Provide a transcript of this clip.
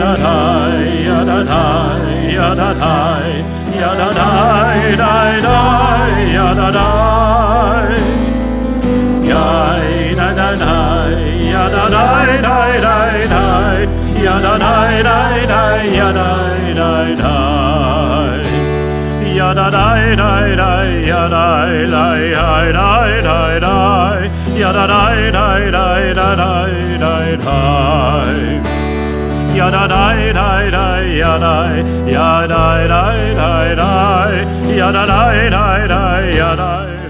da da ya da da ya da da ya da da da da ya da da ya da da da ya da da da da da ya da da da da ya da da da ya da da da da ya da da ya da da da ya da da da da da da da ya da da da da ya da ya da da da da ya da da da da ya da